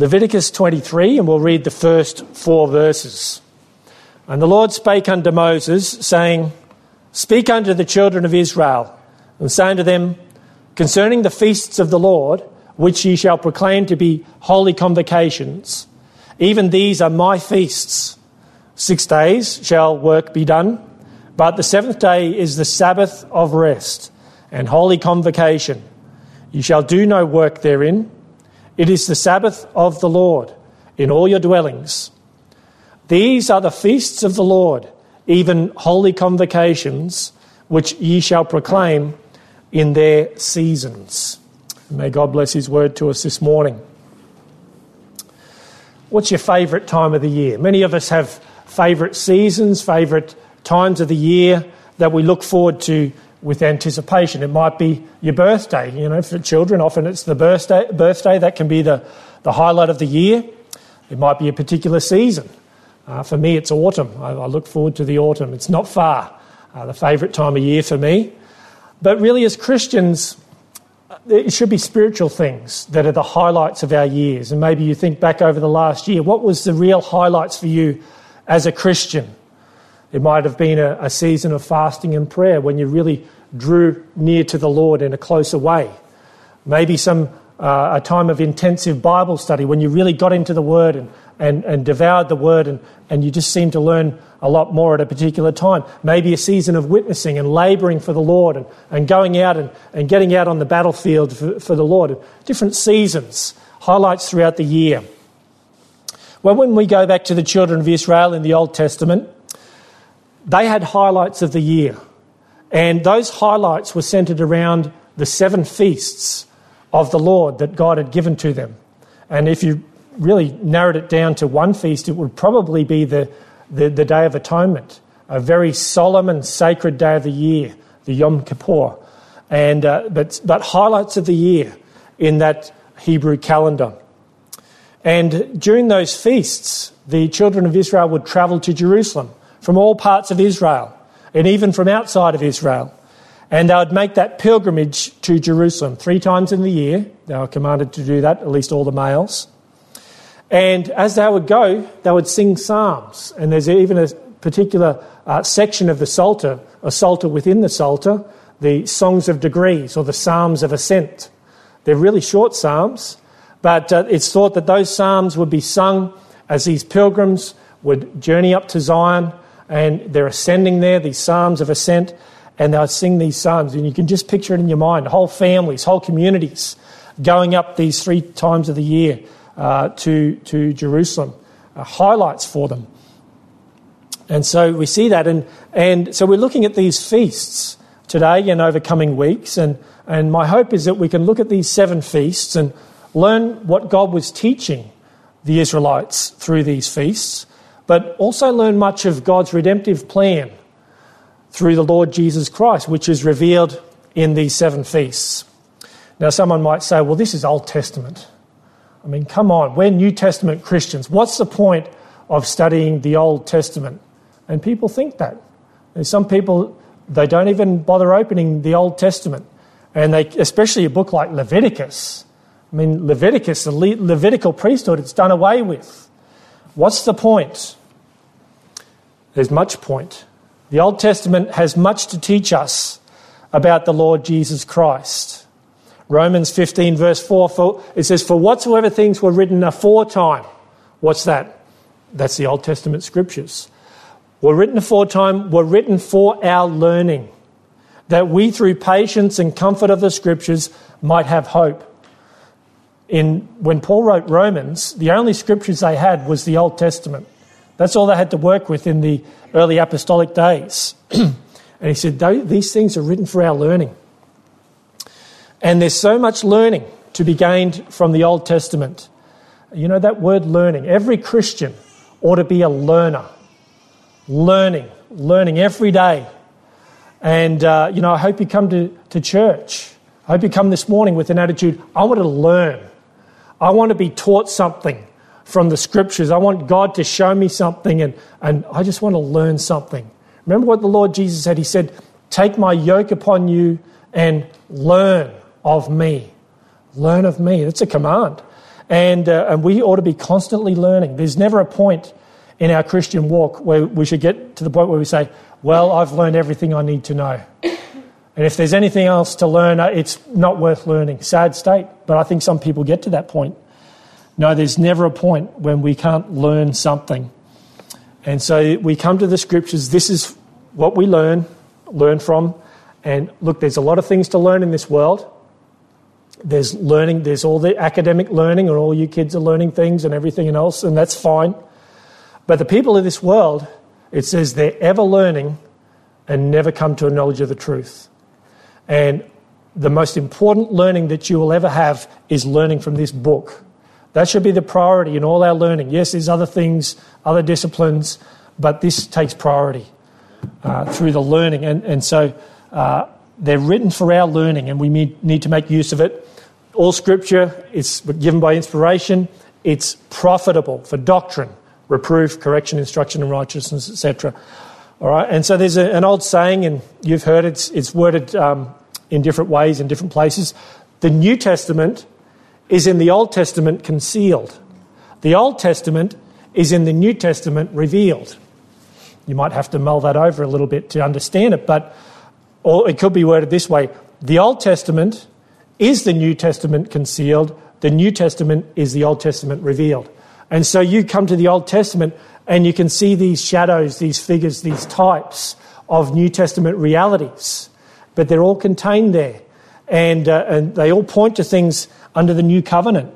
Leviticus 23, and we'll read the first 4 verses. And the Lord spake unto Moses, saying, Speak unto the children of Israel, and say unto them, Concerning the feasts of the Lord, which ye shall proclaim to be holy convocations, even these are my feasts. 6 days shall work be done, but the 7th day is the Sabbath of rest and holy convocation. Ye shall do no work therein. It is the Sabbath of the Lord in all your dwellings. These are the feasts of the Lord, even holy convocations, which ye shall proclaim in their seasons. May God bless his word to us this morning. What's your favourite time of the year? Many of us have favourite seasons, favourite times of the year that we look forward to with anticipation. It might be your birthday. You know, for children, often it's the birthday that can be the highlight of the year. It might be a particular season. For me, it's autumn. I look forward to the autumn. It's not far, the favourite time of year for me. But really, as Christians, it should be spiritual things that are the highlights of our years. And maybe you think back over the last year, what was the real highlights for you as a Christian? It might have been a season of fasting and prayer when you really drew near to the Lord in a closer way. Maybe a time of intensive Bible study when you really got into the Word and devoured the Word and you just seemed to learn a lot more at a particular time. Maybe a season of witnessing and labouring for the Lord and going out and getting out on the battlefield for the Lord. Different seasons, highlights throughout the year. Well, when we go back to the children of Israel in the Old Testament, they had highlights of the year. And those highlights were centred around the 7 feasts of the Lord that God had given to them. And if you really narrowed it down to one feast, it would probably be the Day of Atonement, a very solemn and sacred day of the year, the Yom Kippur. And but highlights of the year in that Hebrew calendar. And during those feasts, the children of Israel would travel to Jerusalem from all parts of Israel and even from outside of Israel. And they would make that pilgrimage to Jerusalem 3 times in the year. They were commanded to do that, at least all the males. And as they would go, they would sing psalms. And there's even a particular section of the Psalter, a Psalter within the Psalter, the Songs of Degrees or the Psalms of Ascent. They're really short psalms, but it's thought that those psalms would be sung as these pilgrims would journey up to Zion, and they're ascending there, these psalms of ascent, and they'll sing these psalms. And you can just picture it in your mind, whole families, whole communities going up these 3 times of the year to Jerusalem, highlights for them. And so we see that, and so we're looking at these feasts today and over coming weeks, and my hope is that we can look at these 7 feasts and learn what God was teaching the Israelites through these feasts, but also learn much of God's redemptive plan through the Lord Jesus Christ, which is revealed in these 7 feasts. Now, someone might say, well, this is Old Testament. I mean, come on, we're New Testament Christians. What's the point of studying the Old Testament? And people think that. There's some people, they don't even bother opening the Old Testament. And especially a book like Leviticus. I mean, Leviticus, the Levitical priesthood, it's done away with. What's the point? There's much point. The Old Testament has much to teach us about the Lord Jesus Christ. Romans 15 verse 4, it says, For whatsoever things were written aforetime. What's that? That's the Old Testament scriptures. Were written aforetime, were written for our learning, that we through patience and comfort of the scriptures might have hope. When Paul wrote Romans, the only scriptures they had was the Old Testament. That's all they had to work with in the early apostolic days. And he said, these things are written for our learning. And there's so much learning to be gained from the Old Testament. You know that word learning. Every Christian ought to be a learner. Learning every day. And, I hope you come to church. I hope you come this morning with an attitude, I want to learn. I want to be taught something from the scriptures. I want God to show me something and I just want to learn something. Remember what the Lord Jesus said? He said, take my yoke upon you and learn of me. Learn of me. That's a command. And we ought to be constantly learning. There's never a point in our Christian walk where we should get to the point where we say, well, I've learned everything I need to know. And if there's anything else to learn, it's not worth learning. Sad state. But I think some people get to that point. No, there's never a point when we can't learn something. And so we come to the scriptures. This is what we learn from. And look, there's a lot of things to learn in this world. There's learning, there's all the academic learning, and all you kids are learning things and everything else, and that's fine. But the people of this world, it says they're ever learning and never come to a knowledge of the truth. And the most important learning that you will ever have is learning from this book. That should be the priority in all our learning. Yes, there's other things, other disciplines, but this takes priority through the learning. And so they're written for our learning, and we need to make use of it. All Scripture is given by inspiration. It's profitable for doctrine, reproof, correction, instruction in righteousness, etc. All right, and so there's an old saying, and you've heard it's worded in different ways in different places. The New Testament is in the Old Testament concealed. The Old Testament is in the New Testament revealed. You might have to mull that over a little bit to understand it, or it could be worded this way. The Old Testament is the New Testament concealed. The New Testament is the Old Testament revealed. And so you come to the Old Testament and you can see these shadows, these figures, these types of New Testament realities. But they're all contained there. And they all point to things under the New Covenant.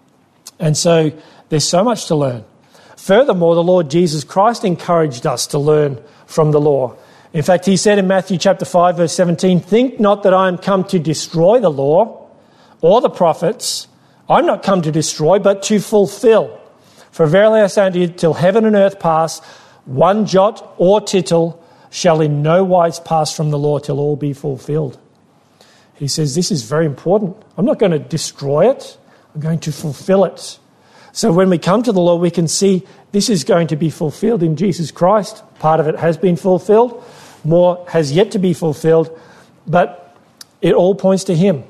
And so there's so much to learn. Furthermore, the Lord Jesus Christ encouraged us to learn from the law. In fact, he said in Matthew chapter 5, verse 17, "Think not that I am come to destroy the law or the prophets. I'm not come to destroy, but to fulfill. For verily I say unto you, till heaven and earth pass, one jot or tittle shall in no wise pass from the law till all be fulfilled." He says this is very important. I'm not going to destroy it. I'm going to fulfill it. So when we come to the law, we can see this is going to be fulfilled in Jesus Christ. Part of it has been fulfilled. More has yet to be fulfilled. But it all points to him.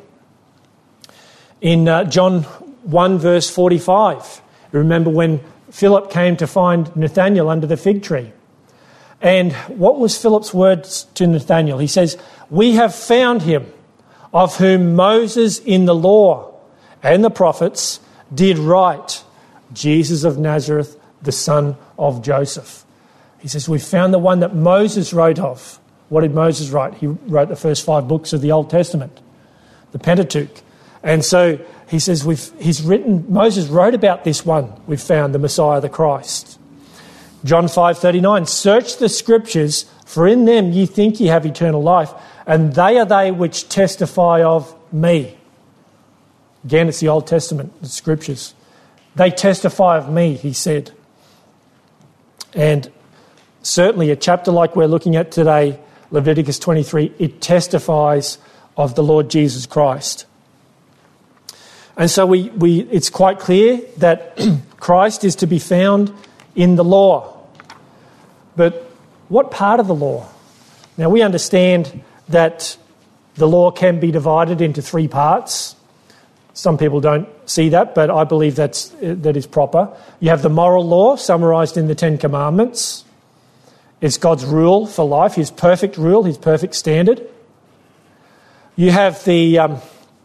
In John 1 verse 45, remember when Philip came to find Nathanael under the fig tree. And what was Philip's words to Nathanael? He says, "We have found him, of whom Moses in the law and the prophets did write, Jesus of Nazareth, the son of Joseph." He says, we found the one that Moses wrote of. What did Moses write? He wrote the first 5 books of the Old Testament, the Pentateuch. And so he says, Moses wrote about this one we've found, the Messiah, the Christ. John 5:39, "Search the Scriptures, for in them ye think ye have eternal life, and they are they which testify of me." Again, it's the Old Testament, the Scriptures. They testify of me, he said. And certainly a chapter like we're looking at today, Leviticus 23, it testifies of the Lord Jesus Christ. And so it's quite clear that Christ is to be found in the law. But what part of the law? Now we understand that the law can be divided into 3 parts. Some people don't see that, but I believe that is proper. You have the moral law summarised in the 10 Commandments. It's God's rule for life, his perfect rule, his perfect standard. You have the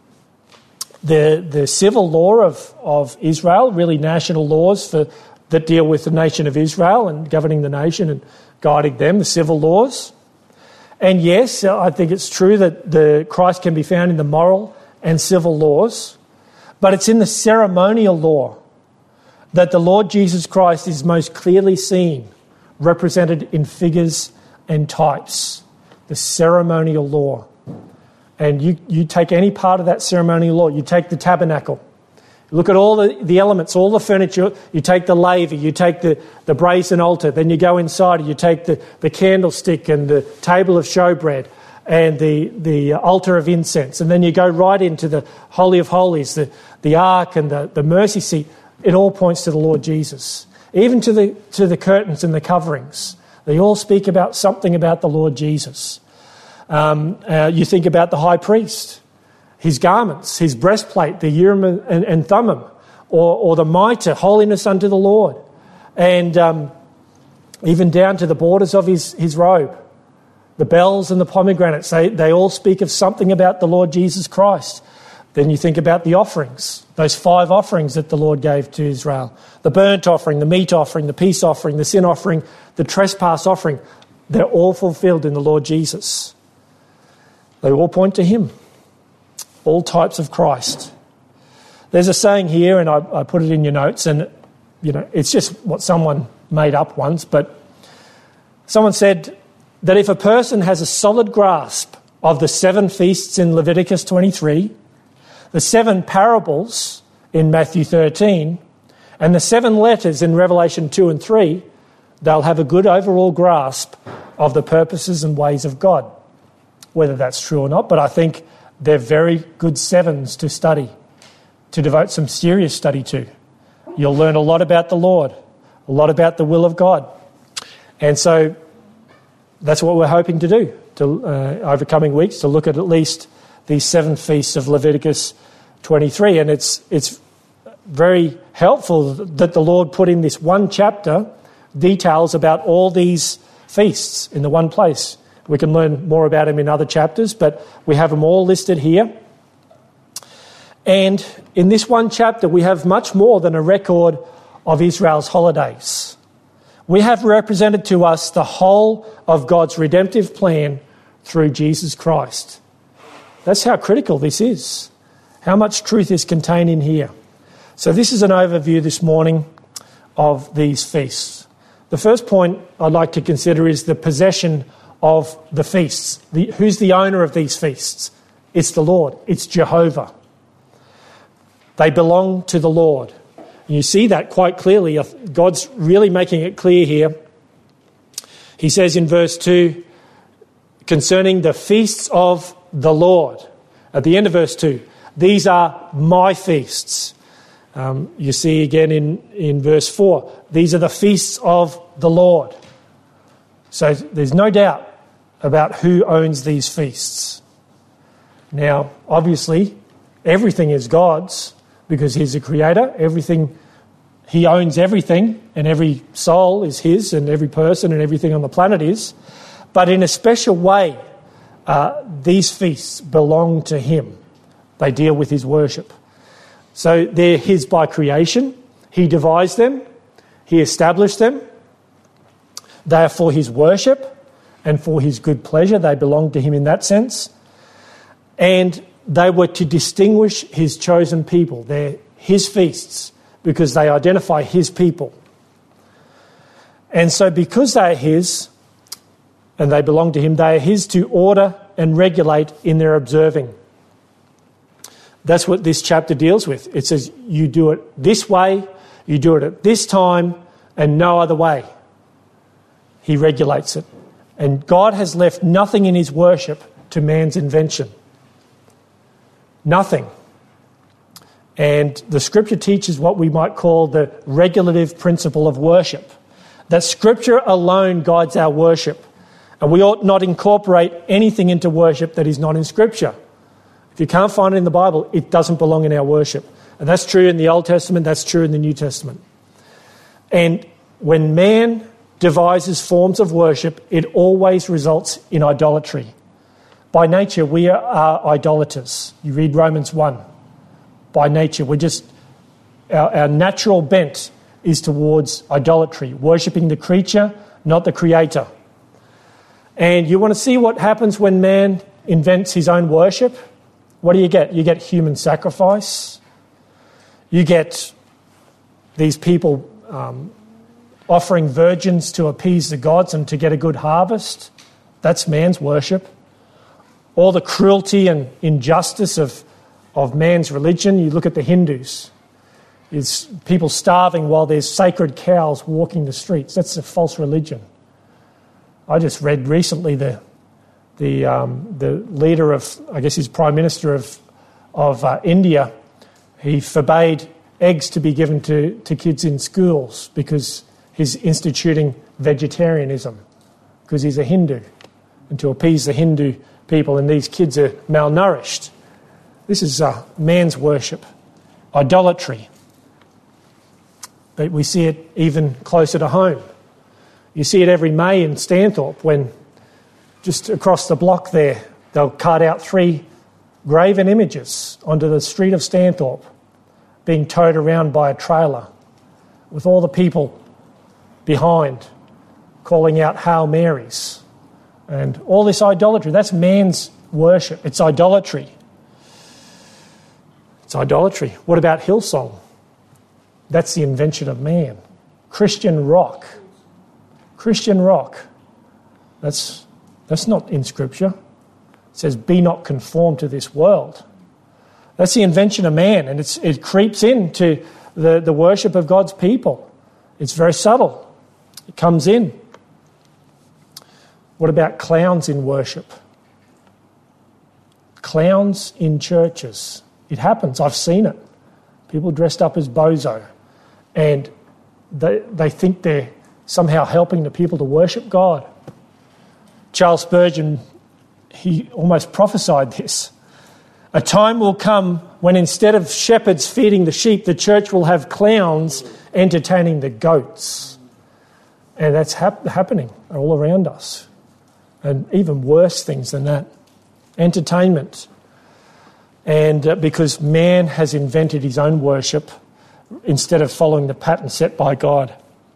civil law of Israel, really national laws that deal with the nation of Israel and governing the nation and guiding them, the civil laws. And yes, I think it's true that the Christ can be found in the moral and civil laws, but it's in the ceremonial law that the Lord Jesus Christ is most clearly seen, represented in figures and types. The ceremonial law. And you take any part of that ceremonial law, you take the tabernacle, look at all the elements, all the furniture, you take the laver, you take the brazen altar, then you go inside, you take the candlestick and the table of showbread and the altar of incense, and then you go right into the Holy of Holies, the ark and the mercy seat. It all points to the Lord Jesus. Even to the curtains and the coverings. They all speak about something about the Lord Jesus. You think about the high priest, his garments, his breastplate, the Urim and Thummim. or the mitre, holiness unto the Lord. And even down to the borders of his robe. The bells and the pomegranates, they all speak of something about the Lord Jesus Christ. Then you think about the offerings, those 5 offerings that the Lord gave to Israel. The burnt offering, the meat offering, the peace offering, the sin offering, the trespass offering. They're all fulfilled in the Lord Jesus. They all point to him. All types of Christ. There's a saying here, and I put it in your notes, and it's just what someone made up once, but someone said that if a person has a solid grasp of the 7 feasts in Leviticus 23, the 7 parables in Matthew 13, and the 7 letters in Revelation 2 and 3, they'll have a good overall grasp of the purposes and ways of God. Whether that's true or not, but I think they're very good 7s to study, to devote some serious study to. You'll learn a lot about the Lord, a lot about the will of God. And so that's what we're hoping to do over coming weeks, to look at least these 7 feasts of Leviticus 23. And it's very helpful that the Lord put in this one chapter details about all these feasts in the one place. We can learn more about them in other chapters, but we have them all listed here. And in this one chapter, we have much more than a record of Israel's holidays. We have represented to us the whole of God's redemptive plan through Jesus Christ. That's how critical this is, how much truth is contained in here. So this is an overview this morning of these feasts. The first point I'd like to consider is the possession of the feasts. Who's the owner of these feasts? It's the Lord. It's Jehovah. They belong to the Lord. And you see that quite clearly. God's really making it clear here. He says in verse 2, concerning the feasts of the Lord. At the end of verse 2, these are my feasts. You see again in verse 4, these are the feasts of the Lord. So there's no doubt about who owns these feasts. Now, obviously, everything is God's because he's the creator. He owns everything, and every soul is his, and every person and everything on the planet is. But in a special way, these feasts belong to him. They deal with his worship. So they're his by creation. He devised them. He established them. They are for his worship and for his good pleasure. They belong to him in that sense. And they were to distinguish his chosen people. They're his feasts because they identify his people. And so because they are his and they belong to him, they are his to order and regulate in their observing. That's what this chapter deals with. It says you do it this way, you do it at this time, and no other way. He regulates it. And God has left nothing in his worship to man's invention. Nothing. And the Scripture teaches what we might call the regulative principle of worship. That Scripture alone guides our worship. And we ought not incorporate anything into worship that is not in Scripture. If you can't find it in the Bible, it doesn't belong in our worship. And that's true in the Old Testament, that's true in the New Testament. And when man devises forms of worship, it always results in idolatry. By nature, we are idolaters. You read Romans 1. By nature, our natural bent is towards idolatry, worshipping the creature, not the creator. And you want to see what happens when man invents his own worship? What do you get? You get human sacrifice. You get these people offering virgins to appease the gods and to get a good harvest. That's man's worship. All the cruelty and injustice of man's religion. You look at the Hindus. It's people starving while there's sacred cows walking the streets. That's a false religion. I just read recently the leader of, I guess he's Prime Minister of India. He forbade eggs to be given to kids in schools because he's instituting vegetarianism because he's a Hindu, and to appease the Hindu people, and these kids are malnourished. This is man's worship, idolatry. but we see it even closer to home. You see it every May in Stanthorpe when just across the block there, they'll cut out 3 graven images onto the street of Stanthorpe being towed around by a trailer with all the people behind calling out Hail Marys. And all this idolatry, that's man's worship. It's idolatry. It's idolatry. What about Hillsong? That's the invention of man. Christian rock. Christian rock. That's not in Scripture. It says, be not conformed to this world. That's the invention of man, and it creeps into the worship of God's people. It's very subtle. It comes in. What about clowns in worship? Clowns in churches. It happens. I've seen it. People dressed up as bozo, and they think they're somehow helping the people to worship God. Charles Spurgeon, he almost prophesied this. A time will come when instead of shepherds feeding the sheep, the church will have clowns entertaining the goats. And that's happening all around us. And even worse things than that. Entertainment. And because man has invented his own worship instead of following the pattern set by God.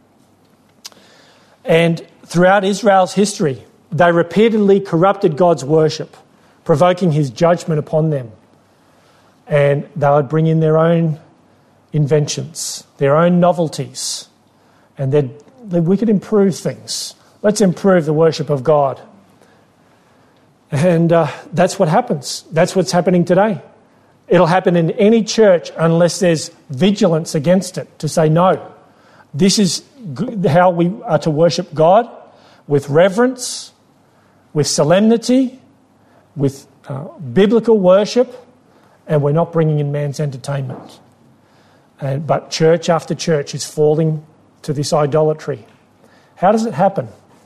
And throughout Israel's history, they repeatedly corrupted God's worship, provoking his judgment upon them. And they would bring in their own inventions, their own novelties. And we could improve things. Let's improve the worship of God. And that's what happens. That's what's happening today. It'll happen in any church unless there's vigilance against it, to say, no, this is how we are to worship God, with reverence, with solemnity, with biblical worship, and we're not bringing in man's entertainment. But church after church is falling to this idolatry. How does it happen?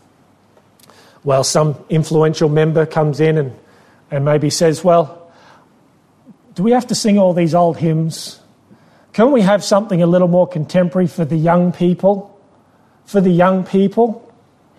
Well, some influential member comes in and maybe says, well, do we have to sing all these old hymns? Can we have something a little more contemporary for the young people? For the young people?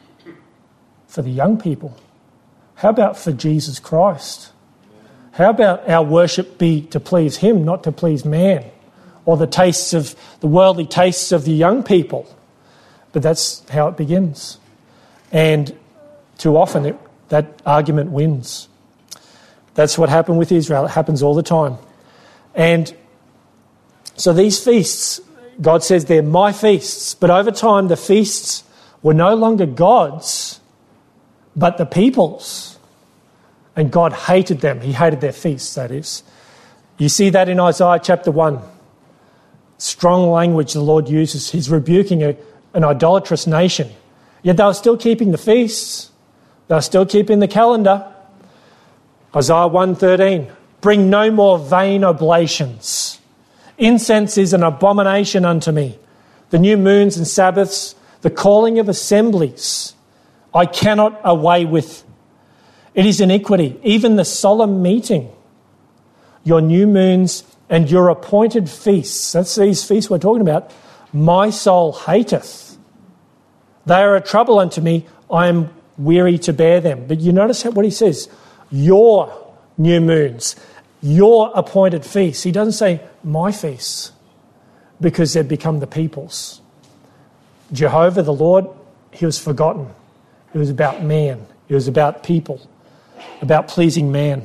For the young people. How about for Jesus Christ? How about our worship be to please him, not to please man, or the worldly tastes of the young people? But that's how it begins. And too often that argument wins. That's what happened with Israel. It happens all the time. And so these feasts, God says they're my feasts, but over time the feasts were no longer God's, but the people's. And God hated them. He hated their feasts, that is. You see that in Isaiah chapter 1. Strong language the Lord uses. He's rebuking an idolatrous nation. Yet they were still keeping the feasts. They were still keeping the calendar. Isaiah 1:13. Bring no more vain oblations. Incense is an abomination unto me. The new moons and Sabbaths, the calling of assemblies, I cannot away with. It is iniquity, even the solemn meeting. Your new moons and your appointed feasts, that's these feasts we're talking about, my soul hateth. They are a trouble unto me, I am weary to bear them. But you notice what he says, your new moons, your appointed feasts. He doesn't say my feasts, because they've become the people's. Jehovah, the Lord, he was forgotten. It was about man. It was about people, about pleasing man.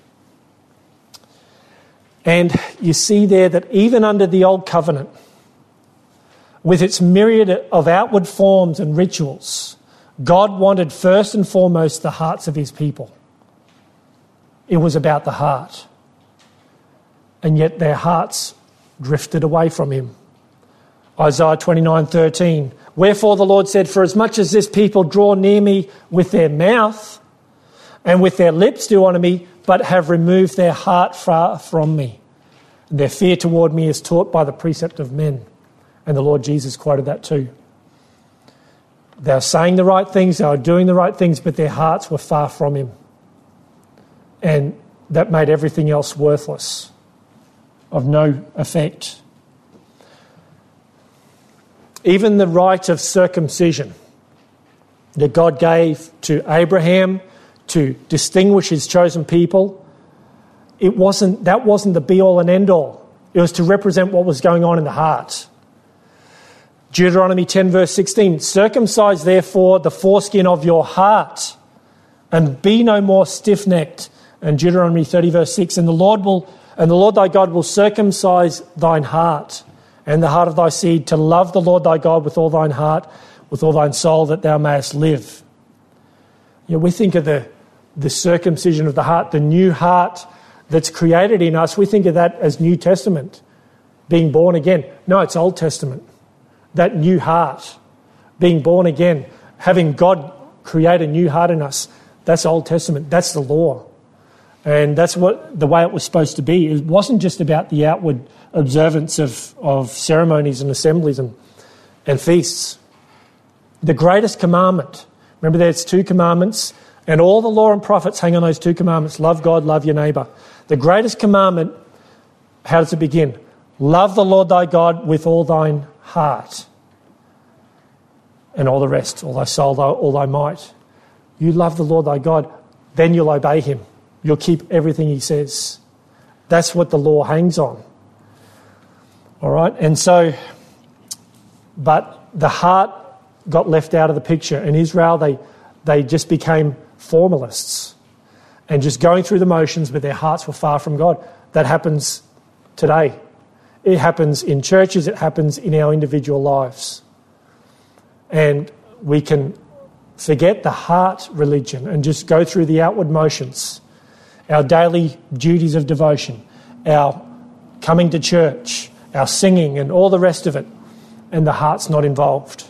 And you see there that even under the Old Covenant, with its myriad of outward forms and rituals, God wanted first and foremost the hearts of his people. It was about the heart. And yet their hearts drifted away from him. Isaiah 29:13. Wherefore the Lord said, for as much as this people draw near me with their mouth and with their lips do honour me, but have removed their heart far from me. And their fear toward me is taught by the precept of men. And the Lord Jesus quoted that too. They were saying the right things, they were doing the right things, but their hearts were far from him. And that made everything else worthless, of no effect. even the rite of circumcision that God gave to Abraham to distinguish his chosen people, that wasn't the be-all and end-all. It was to represent what was going on in the heart. Deuteronomy 10 verse 16, circumcise therefore the foreskin of your heart and be no more stiff-necked. And Deuteronomy 30 verse 6, and the Lord thy God will circumcise thine heart and the heart of thy seed to love the Lord thy God with all thine heart, with all thine soul, that thou mayest live. We think of the circumcision of the heart, the new heart that's created in us. We think of that as New Testament, being born again. No, it's Old Testament. That new heart, being born again, having God create a new heart in us, that's Old Testament. That's the law. And that's the way it was supposed to be. It wasn't just about the outward observance of ceremonies and assemblies and feasts. The greatest commandment, remember there's 2 commandments, and all the law and prophets hang on those 2 commandments. Love God, love your neighbour. The greatest commandment, how does it begin? Love the Lord thy God with all thine heart and all the rest, all thy soul, all thy might. You love the Lord thy God, then you'll obey him. You'll keep everything he says. That's what the law hangs on. All right? And so, but the heart got left out of the picture. In Israel, they just became formalists and just going through the motions, but their hearts were far from God. That happens today. It happens in churches. It happens in our individual lives. And we can forget the heart religion and just go through the outward motions, our daily duties of devotion, our coming to church, our singing and all the rest of it, and the heart's not involved.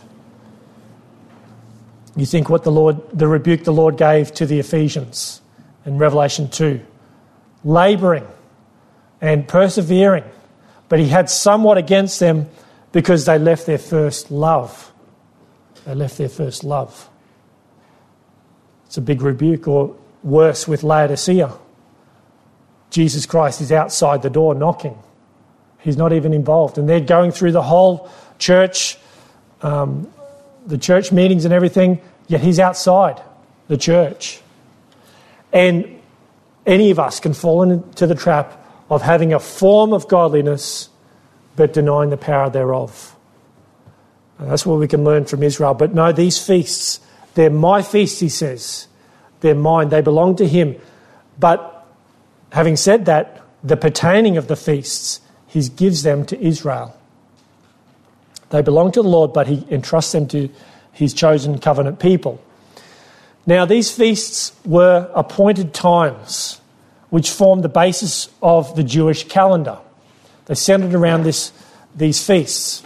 You think what the rebuke the Lord gave to the Ephesians in Revelation 2, labouring and persevering, but he had somewhat against them because they left their first love. They left their first love. It's a big rebuke, or worse with Laodicea. Jesus Christ is outside the door knocking. He's not even involved. And they're going through the whole church, the church meetings and everything, yet he's outside the church. And any of us can fall into the trap of having a form of godliness but denying the power thereof. And that's what we can learn from Israel. But no, these feasts, they're my feasts, he says. They're mine. They belong to him. But having said that, the pertaining of the feasts, he gives them to Israel. They belong to the Lord, but he entrusts them to his chosen covenant people. Now, these feasts were appointed times which formed the basis of the Jewish calendar. They centred around these feasts.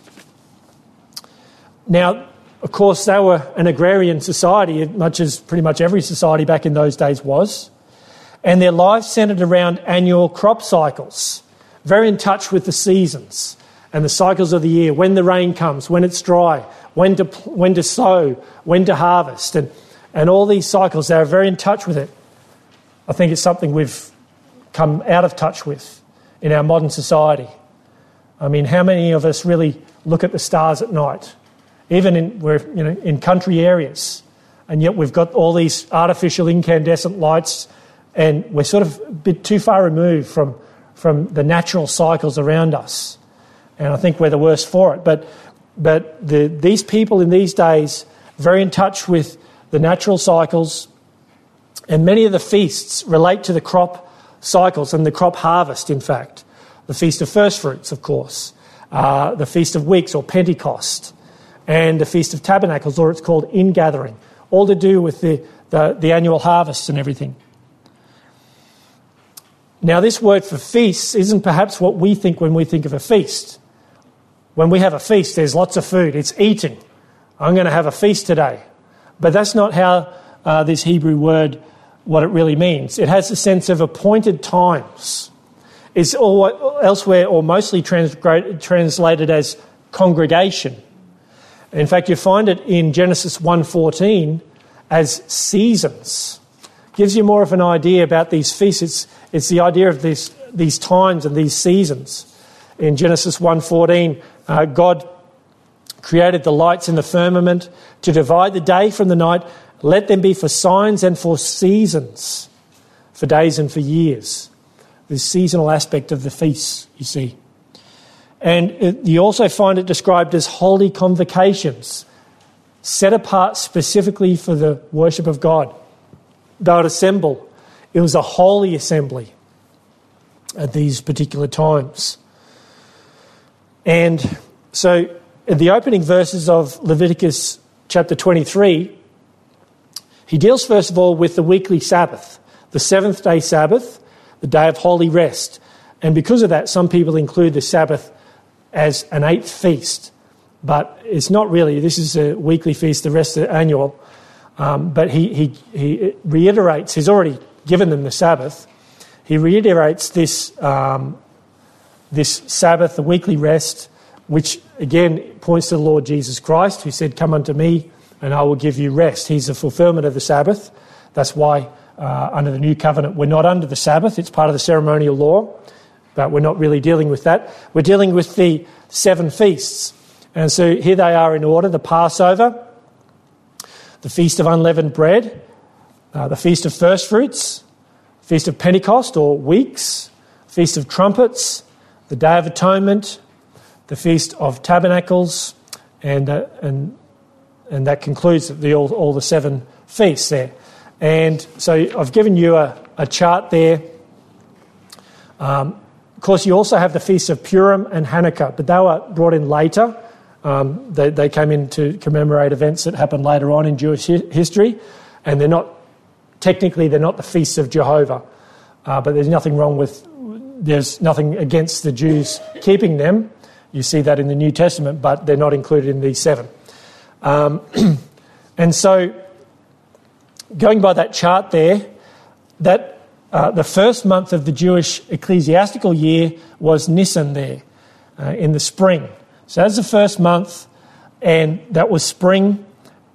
Now, of course, they were an agrarian society, much as pretty much every society back in those days was. And their lives centred around annual crop cycles, very in touch with the seasons and the cycles of the year, when the rain comes, when it's dry, when to sow, when to harvest, and all these cycles, they are very in touch with it. I think it's something we've come out of touch with in our modern society. I mean, how many of us really look at the stars at night? Even in country areas, and yet we've got all these artificial incandescent lights, and we're sort of a bit too far removed from the natural cycles around us. And I think we're the worst for it. But these people in these days, very in touch with the natural cycles, and many of the feasts relate to the crop cycles and the crop harvest, in fact. The Feast of First Fruits, of course, the Feast of Weeks or Pentecost, and the Feast of Tabernacles, or it's called Ingathering, all to do with the annual harvests and everything. Now, this word for feasts isn't perhaps what we think when we think of a feast. When we have a feast, there's lots of food. It's eating. I'm going to have a feast today. But that's not how this Hebrew word, what it really means. It has a sense of appointed times. It's elsewhere or mostly translated as congregation. In fact, you find it in Genesis 1:14 as seasons. Gives you more of an idea about these feasts. It's the idea of these times and these seasons. In Genesis 1:14, God created the lights in the firmament to divide the day from the night. Let them be for signs and for seasons, for days and for years. The seasonal aspect of the feasts, you see. And you also find it described as holy convocations, set apart specifically for the worship of God. They would assemble. It was a holy assembly at these particular times. And so in the opening verses of Leviticus chapter 23, he deals first of all with the weekly Sabbath, the seventh day Sabbath, the day of holy rest. And because of that, some people include the Sabbath as an eighth feast. But it's not really. This is a weekly feast, the rest are annual. But he reiterates, he's already given them the Sabbath. He reiterates this Sabbath, the weekly rest, which again points to the Lord Jesus Christ, who said, "Come unto me and I will give you rest." He's the fulfillment of the Sabbath. That's why under the new covenant we're not under the Sabbath. It's part of the ceremonial law, but we're not really dealing with that. We're dealing with the 7 feasts. And so here they are in order: the Passover, the Feast of Unleavened Bread, the Feast of First Fruits, Feast of Pentecost or Weeks, Feast of Trumpets, the Day of Atonement, the Feast of Tabernacles, and that concludes all the 7 feasts there. And so I've given you a chart there. Of course, you also have the Feasts of Purim and Hanukkah, but they were brought in later. They came in to commemorate events that happened later on in Jewish history, and they're not the feasts of Jehovah, but there's nothing against the Jews keeping them. You see that in the New Testament, but they're not included in these 7. And so, going by that chart there, that the first month of the Jewish ecclesiastical year was Nisan there, in the spring. So that's the first month, and that was spring.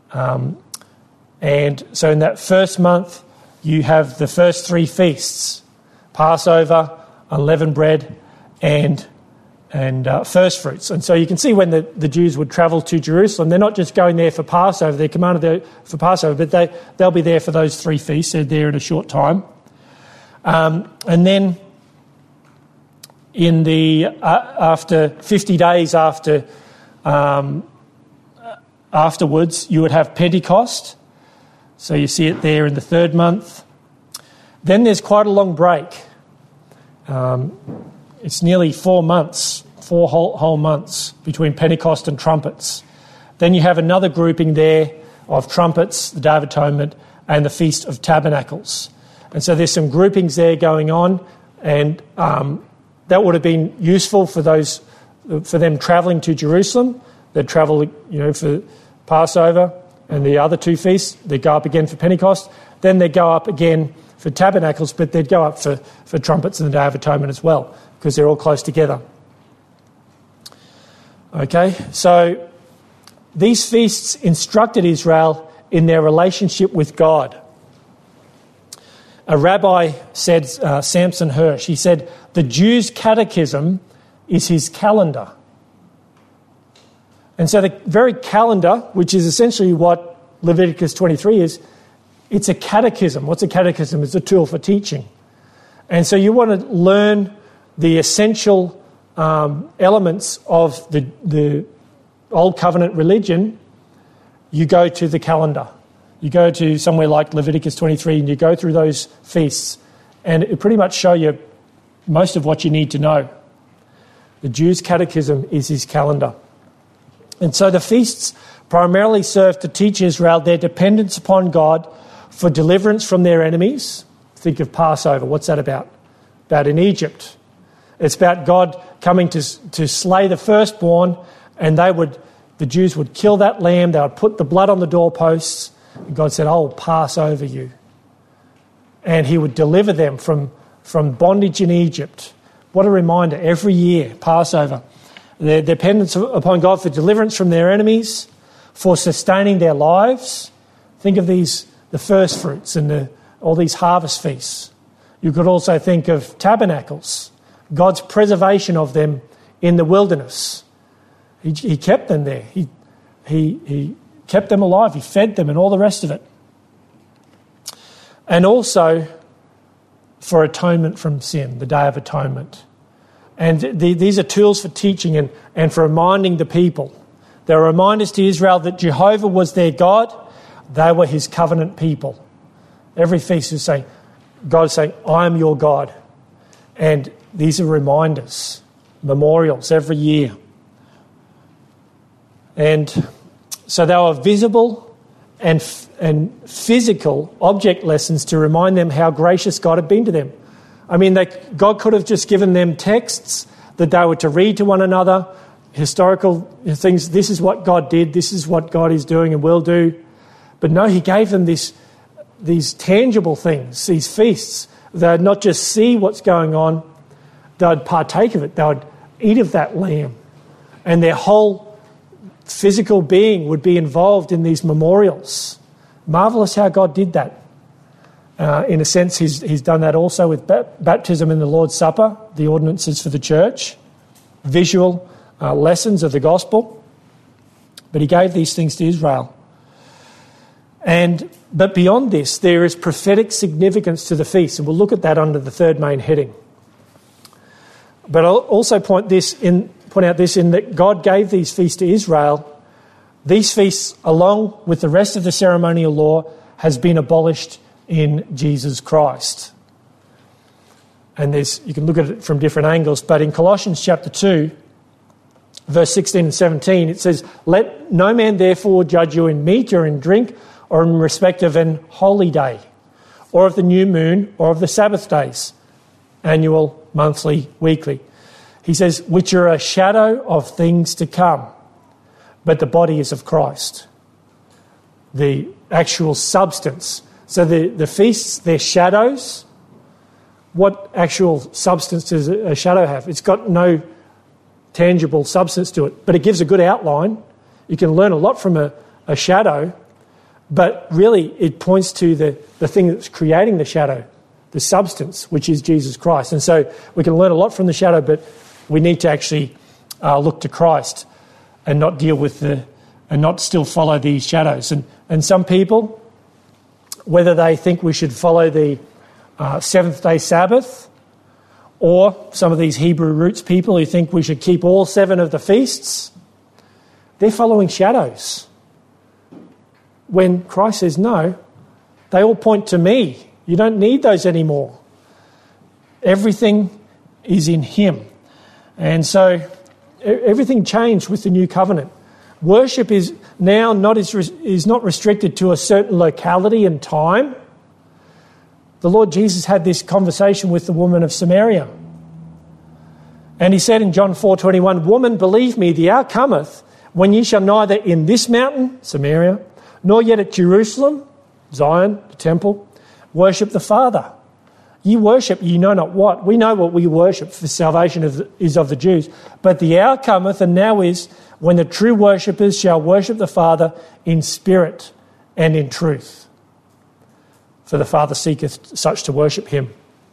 And so in that first month, you have the first 3 feasts: Passover, unleavened bread, and first fruits. And so you can see when the Jews would travel to Jerusalem, they're not just going there for Passover, they're commanded there for Passover, but they'll be there for those 3 feasts. They're there in a short time. And then in the after 50 days afterwards, you would have Pentecost. So you see it there in the 3rd month. Then there's quite a long break. It's nearly 4 months, 4 whole months between Pentecost and trumpets. Then you have another grouping there of trumpets, the Day of Atonement, and the Feast of Tabernacles. And so there's some groupings there going on, and that would have been useful for them travelling to Jerusalem. They'd travel, for Passover and the other 2 feasts. They'd go up again for Pentecost. Then they'd go up again for Tabernacles, but they'd go up for trumpets and the Day of Atonement as well, because they're all close together. Okay, so these feasts instructed Israel in their relationship with God. A rabbi said, Samson Hirsch, he said, the Jew's catechism is his calendar. And so the very calendar, which is essentially what Leviticus 23 is, it's a catechism. What's a catechism? It's a tool for teaching. And so you want to learn the essential elements of the Old Covenant religion, you go to the calendar. You go to somewhere like Leviticus 23 and you go through those feasts, and it pretty much show you most of what you need to know. The Jew's catechism is his calendar. And so the feasts primarily serve to teach Israel their dependence upon God for deliverance from their enemies. Think of Passover. What's that about? About in Egypt. It's about God coming to slay the firstborn, and the Jews would kill that lamb. They would put the blood on the doorposts. And God said, I will pass over you. And he would deliver them from bondage in Egypt. What a reminder. Every year, Passover. Their dependence upon God for deliverance from their enemies, for sustaining their lives. Think of the first fruits and all these harvest feasts. You could also think of tabernacles, God's preservation of them in the wilderness. He kept them there. He kept them alive. He fed them and all the rest of it. And also for atonement from sin, the Day of Atonement. And these are tools for teaching and for reminding the people. They're reminders to Israel that Jehovah was their God. They were his covenant people. Every feast is saying, God is saying, I am your God. And these are reminders, memorials every year. And so they were visible and physical object lessons to remind them how gracious God had been to them. I mean, God could have just given them texts that they were to read to one another, historical things. This is what God did. This is what God is doing and will do. But no, he gave them these tangible things, these feasts. They would not just see what's going on, they would partake of it. They would eat of that lamb. And their whole physical being would be involved in these memorials. Marvellous how God did that. In a sense, he's done that also with baptism and the Lord's Supper, the ordinances for the church, visual lessons of the gospel. But he gave these things to Israel. But beyond this, there is prophetic significance to the feast, and we'll look at that under the third main heading. But I'll also point out this in that God gave these feasts to Israel. These feasts, along with the rest of the ceremonial law, has been abolished in Jesus Christ. And you can look at it from different angles, but in Colossians chapter 2, verse 16 and 17, it says, "Let no man therefore judge you in meat or in drink or in respect of an holy day, or of the new moon, or of the Sabbath days, annual, monthly, weekly." He says, "which are a shadow of things to come, but the body is of Christ." The actual substance. So the feasts, they're shadows. What actual substance does a shadow have? It's got no tangible substance to it, but it gives a good outline. You can learn a lot from a shadow, but really it points to the thing that's creating the shadow, the substance, which is Jesus Christ. And so we can learn a lot from the shadow, but we need to actually look to Christ and not deal with and not still follow these shadows. And some people, whether they think we should follow the seventh-day Sabbath, or some of these Hebrew roots people who think we should keep all 7 of the feasts, they're following shadows. When Christ says, no, they all point to me. You don't need those anymore. Everything is in him. And so everything changed with the new covenant. Worship is now not restricted to a certain locality and time. The Lord Jesus had this conversation with the woman of Samaria. And he said in John 4:21, "Woman, believe me, the hour cometh when ye shall neither in this mountain," Samaria, "nor yet at Jerusalem," Zion, the temple, "worship the Father. Ye worship, ye know not what." We know what we worship, for salvation is of the Jews. "But the hour cometh, and now is, when the true worshippers shall worship the Father in spirit and in truth. For the Father seeketh such to worship him."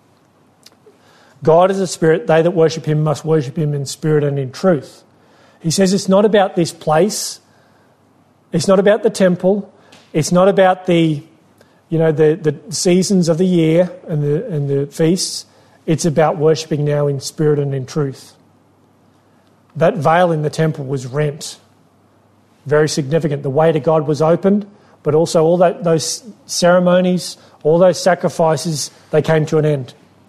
God is a spirit. They that worship him must worship him in spirit and in truth. He says it's not about this place. It's not about the temple. It's not about the seasons of the year and the feasts. It's about worshipping now in spirit and in truth. That veil in the temple was rent. Very significant. The way to God was opened, but also all those ceremonies, all those sacrifices, they came to an end.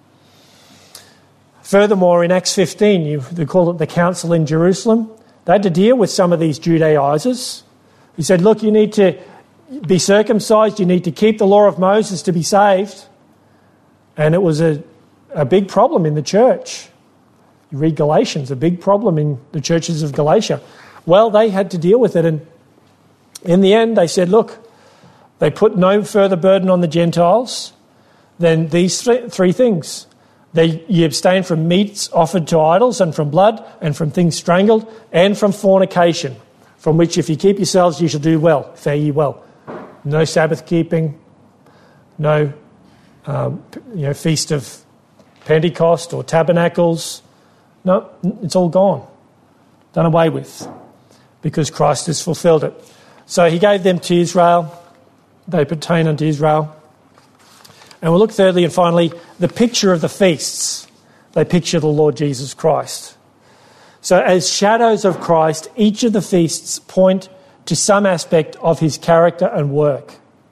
Furthermore, in Acts 15, they call it the Council in Jerusalem. They had to deal with some of these Judaizers. He said, look, you need to be circumcised, you need to keep the law of Moses to be saved. And it was a big problem in the church. You read Galatians, a big problem in the churches of Galatia. Well, they had to deal with it, and in the end they said, look, they put no further burden on the Gentiles than these 3 things. You abstain from meats offered to idols, and from blood, and from things strangled, and from fornication, from which if you keep yourselves you shall do well, fare ye well. No Sabbath keeping, no feast of Pentecost or tabernacles. No, it's all gone, done away with. because Christ has fulfilled it. So he gave them to Israel. They pertain unto Israel. And we'll look thirdly and finally, the picture of the feasts. They picture the Lord Jesus Christ. So as shadows of Christ, each of the feasts point to some aspect of his character and work.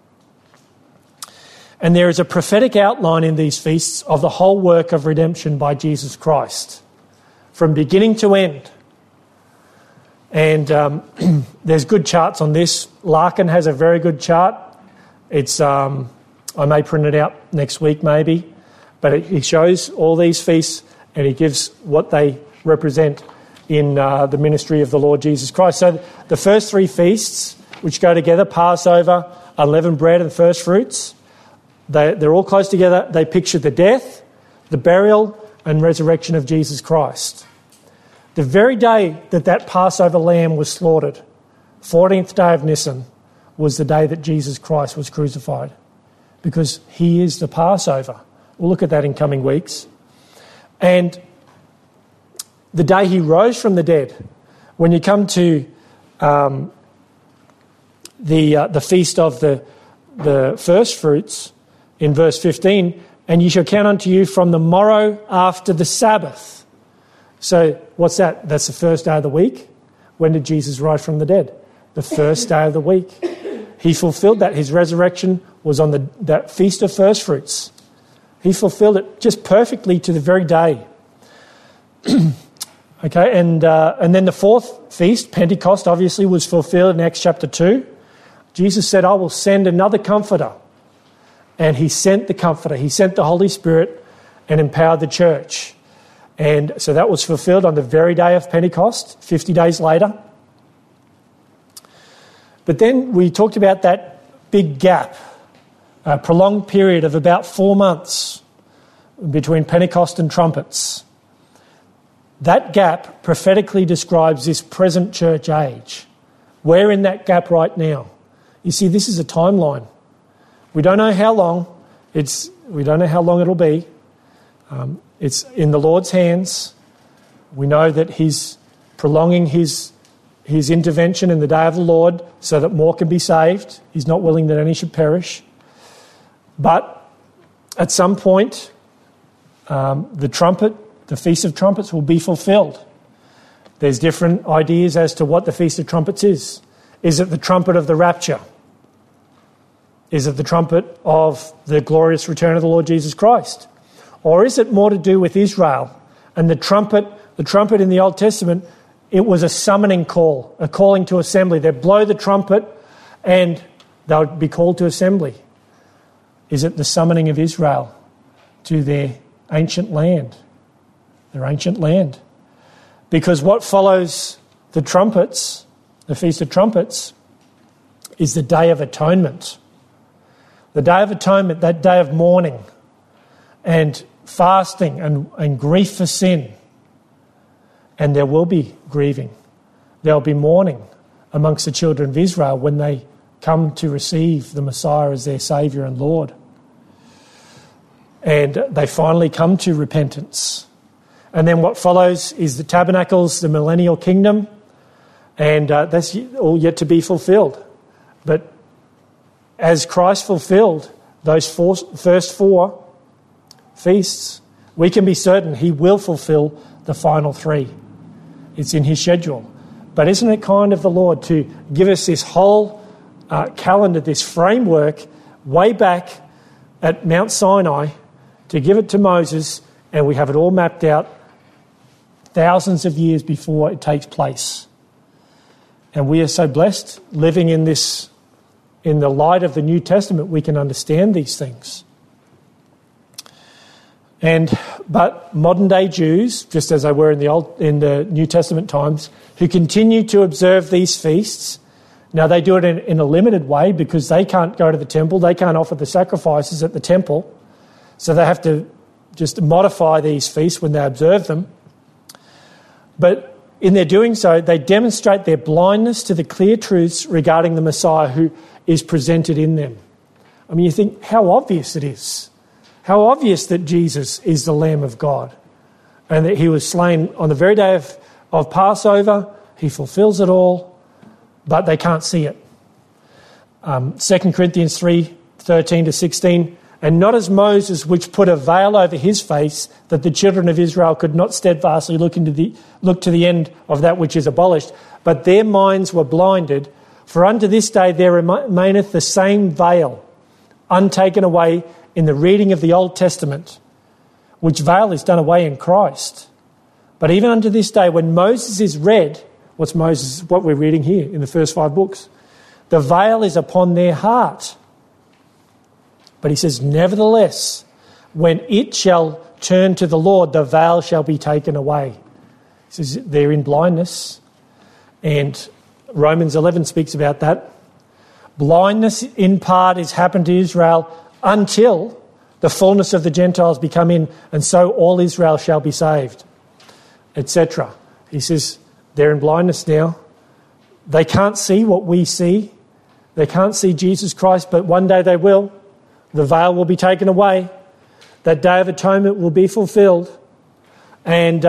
And there is a prophetic outline in these feasts of the whole work of redemption by Jesus Christ, from beginning to end. And there's good charts on this. Larkin has a very good chart. It's I may print it out next week maybe, but he shows all these feasts and he gives what they represent in the ministry of the Lord Jesus Christ. So the first three feasts, which go together, Passover, unleavened bread and first fruits, they're all close together. They picture the death, the burial and resurrection of Jesus Christ. The very day that Passover lamb was slaughtered, 14th day of Nisan, was the day that Jesus Christ was crucified, because he is the Passover. We'll look at that in coming weeks. And the day he rose from the dead, when you come to the feast of the first fruits in verse 15, and you shall count unto you from the morrow after the Sabbath. So what's that? That's the first day of the week. When did Jesus rise from the dead? The first day of the week. He fulfilled that. His resurrection was on that feast of first fruits. He fulfilled it just perfectly to the very day. Okay, and then the fourth feast, Pentecost, obviously was fulfilled in Acts chapter 2. Jesus said, I will send another comforter. And he sent the comforter. He sent the Holy Spirit and empowered the church. And so that was fulfilled on the very day of Pentecost, 50 days later. But then we talked about that big gap, a prolonged period of about 4 months between Pentecost and trumpets. That gap prophetically describes this present church age. We're in that gap right now. You see, this is a timeline. We don't know how long. We don't know how long it'll be. It's in the Lord's hands. We know that he's prolonging his intervention in the day of the Lord so that more can be saved. He's not willing that any should perish. But at some point, the Feast of Trumpets will be fulfilled. There's different ideas as to what the Feast of Trumpets is. Is it the trumpet of the rapture? Is it the trumpet of the glorious return of the Lord Jesus Christ? Or is it more to do with Israel? And the trumpet in the Old Testament, it was a summoning call, a calling to assembly. They'd blow the trumpet and they would be called to assembly. Is it the summoning of Israel to their ancient land? Their ancient land. Because what follows the trumpets, the Feast of Trumpets, is the Day of Atonement. The Day of Atonement, that day of mourning and fasting and grief for sin. And there will be grieving. There will be mourning amongst the children of Israel when they come to receive the Messiah as their Saviour and Lord. And they finally come to repentance. And then what follows is the tabernacles, the millennial kingdom, and that's all yet to be fulfilled. But as Christ fulfilled those first four feasts, we can be certain he will fulfill the final three. It's in his schedule. But isn't it kind of the Lord to give us this whole calendar, this framework, way back at Mount Sinai, to give it to Moses, and we have it all mapped out thousands of years before it takes place. And we are so blessed living in this, in the light of the New Testament, we can understand these things. But modern day Jews, just as they were in the New Testament times, who continue to observe these feasts, now they do it in a limited way because they can't go to the temple, they can't offer the sacrifices at the temple, so they have to just modify these feasts when they observe them. But in their doing so, they demonstrate their blindness to the clear truths regarding the Messiah who is presented in them. I mean, you think how obvious it is. How obvious that Jesus is the Lamb of God and that he was slain on the very day of Passover. He fulfills it all. but they can't see it. 2 Corinthians 3:13-16, and not as Moses, which put a veil over his face, that the children of Israel could not steadfastly look to the end of that which is abolished, but their minds were blinded. For unto this day there remaineth the same veil, untaken away in the reading of the Old Testament, which veil is done away in Christ. But even unto this day, when Moses is read, what we're reading here in the first 5 books, the veil is upon their heart. But he says, nevertheless, when it shall turn to the Lord, the veil shall be taken away. He says they're in blindness. And Romans 11 speaks about that. Blindness in part is happened to Israel until the fullness of the Gentiles become in, and so all Israel shall be saved, etc. He says they're in blindness now. They can't see what we see. They can't see Jesus Christ, but one day they will. The veil will be taken away. That day of atonement will be fulfilled. And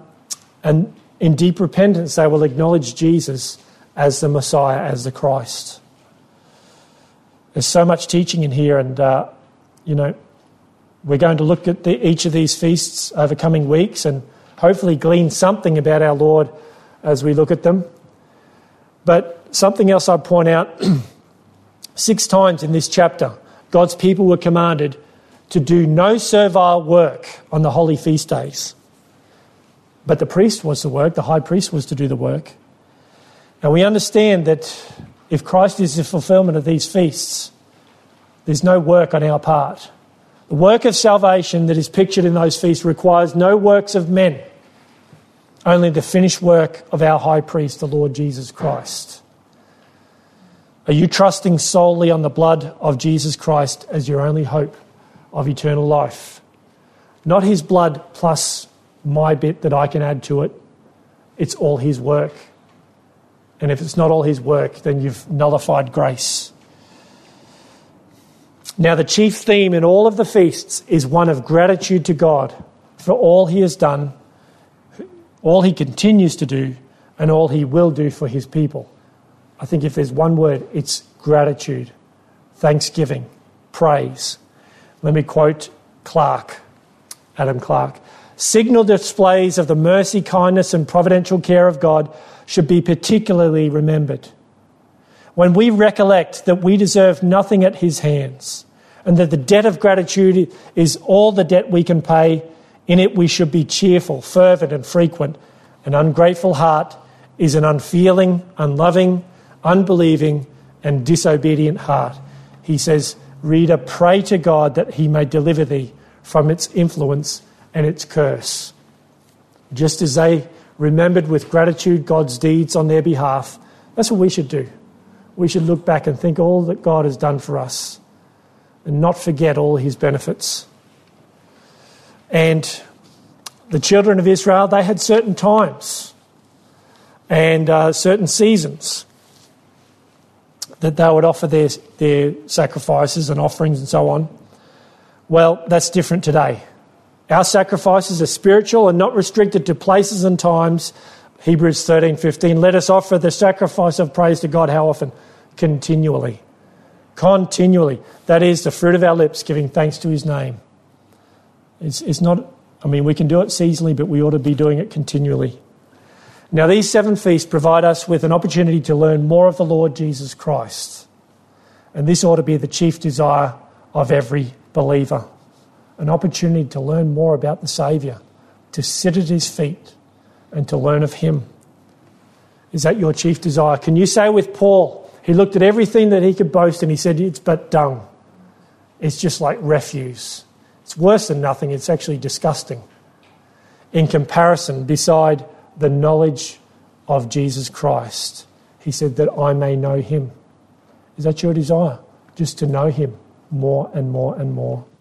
in deep repentance, they will acknowledge Jesus as the Messiah, as the Christ. There's so much teaching in here, and, we're going to look at each of these feasts over coming weeks and hopefully glean something about our Lord as we look at them. But something else I'd point out, 6 times in this chapter, God's people were commanded to do no servile work on the holy feast days. But the priest was to work, the high priest was to do the work. And we understand that if Christ is the fulfillment of these feasts, there's no work on our part. The work of salvation that is pictured in those feasts requires no works of men, only the finished work of our high priest, the Lord Jesus Christ. Are you trusting solely on the blood of Jesus Christ as your only hope of eternal life? Not his blood plus my bit that I can add to it. It's all his work. And if it's not all his work, then you've nullified grace. Now, the chief theme in all of the feasts is one of gratitude to God for all he has done, all he continues to do, and all he will do for his people. I think if there's one word, it's gratitude, thanksgiving, praise. Let me quote Adam Clark. Signal displays of the mercy, kindness, and providential care of God should be particularly remembered. When we recollect that we deserve nothing at his hands, and that the debt of gratitude is all the debt we can pay, in it we should be cheerful, fervent, and frequent. An ungrateful heart is an unfeeling, unloving, unbelieving, and disobedient heart. He says, reader, pray to God that he may deliver thee from its influence and its curse. Just as they remembered with gratitude God's deeds on their behalf, that's what we should do. We should look back and think all that God has done for us and not forget all his benefits. And the children of Israel, they had certain times and certain seasons that they would offer their sacrifices and offerings and so on. Well, that's different today. Our sacrifices are spiritual and not restricted to places and times. Hebrews 13:15, let us offer the sacrifice of praise to God. How often? Continually. Continually. That is the fruit of our lips, giving thanks to his name. It's not, we can do it seasonally, but we ought to be doing it continually. Now, these 7 feasts provide us with an opportunity to learn more of the Lord Jesus Christ. And this ought to be the chief desire of every believer. An opportunity to learn more about the Saviour, to sit at his feet and to learn of him. Is that your chief desire? Can you say with Paul, he looked at everything that he could boast and he said, it's but dung. It's just like refuse. It's worse than nothing. It's actually disgusting. In comparison, beside the knowledge of Jesus Christ, he said that I may know him. Is that your desire? Just to know him more and more and more.